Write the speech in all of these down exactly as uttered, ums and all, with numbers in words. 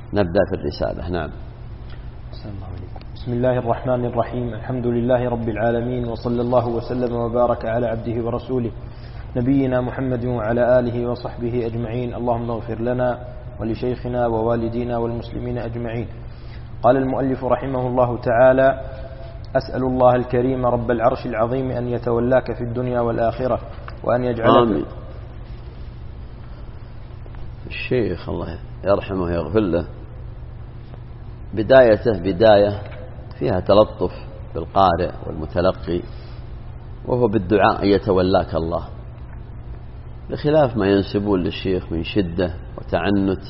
نبدأ في الرسالة. نعم. بسم الله الرحمن الرحيم. الحمد لله رب العالمين، وصلى الله وسلم وبارك على عبده ورسوله نبينا محمد وعلى آله وصحبه أجمعين. اللهم اغفر لنا ولشيخنا ووالدينا والمسلمين أجمعين. قال المؤلف رحمه الله تعالى: أسأل الله الكريم رب العرش العظيم أن يتولاك في الدنيا والآخرة، وأن يجعلك آمين. الشيخ الله يرحمه ويغفر له بدايته بداية فيها تلطف بالقارئ والمتلقي، وهو بالدعاء أن يتولاك الله، بخلاف ما ينسبون للشيخ من شدة وتعنت،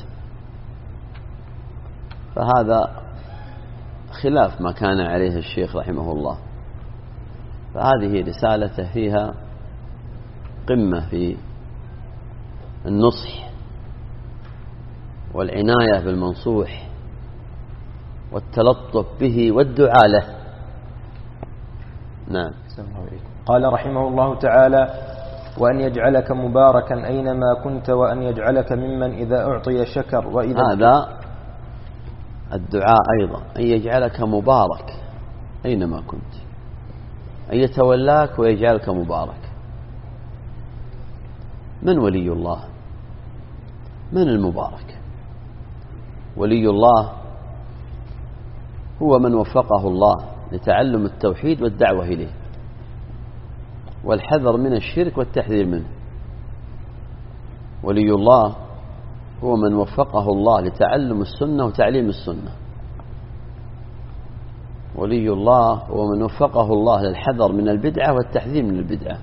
فهذا خلاف ما كان عليه الشيخ رحمه الله. فهذه رسالته فيها قمة في النصح والعناية بالمنصوح والتلطف به والدعاء له. نعم. قال رحمه الله تعالى: وأن يجعلك مباركا أينما كنت، وأن يجعلك ممن إذا أعطي شكر وإذا هذا الدعاء أيضا، أن يجعلك مبارك أينما كنت، أن يتولاك ويجعلك مبارك. من ولي الله؟ من المبارك؟ ولي الله هو من وفقه الله لتعلم التوحيد والدعوة إليه، والحذر من الشرك والتحذير منه. ولي الله هو من وفقه الله لتعلم السنة وتعليم السنة. ولي الله هو من وفقه الله للحذر من البدعة والتحذير من البدعة.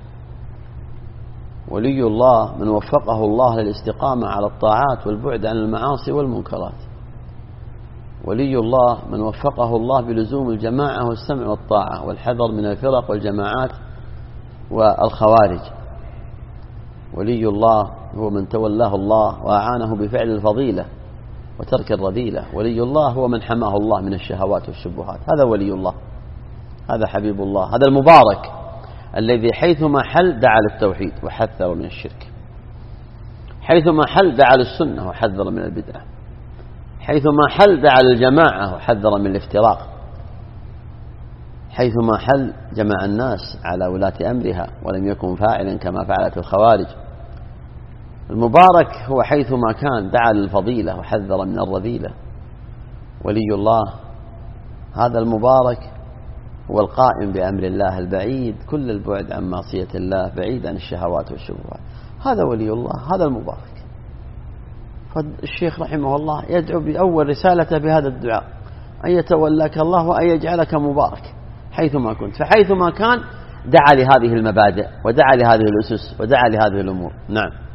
ولي الله من وفقه الله للاستقامة على الطاعات والبعد عن المعاصي والمنكرات. ولي الله من وفقه الله بلزوم الجماعة والسمع والطاعة والحذر من الفرق والجماعات والخوارج. ولي الله هو من تولاه الله وأعانه بفعل الفضيلة وترك الرذيلة. ولي الله هو من حماه الله من الشهوات والشبهات. هذا ولي الله، هذا حبيب الله، هذا المبارك الذي حيثما حل دعا للتوحيد وحذر من الشرك، حيثما حل دعا للسنة وحذر من البدعة، حيثما حل دعا للجماعة وحذر من الافتراق، حيثما حل جمع الناس على ولاة أمرها ولم يكن فاعلا كما فعلت الخوارج. المبارك هو حيثما كان دعا للفضيلة وحذر من الرذيلة. ولي الله هذا المبارك هو القائم بأمر الله البعيد كل البعد عن معصية الله، بعيد عن الشهوات والشبهات. هذا ولي الله، هذا المبارك. فالشيخ رحمه الله يدعو بأول رسالته بهذا الدعاء: أن يتولاك الله وأن يجعلك مبارك حيثما كنت. فحيثما كان دعا لهذه المبادئ ودعا لهذه الأسس ودعا لهذه الأمور. نعم.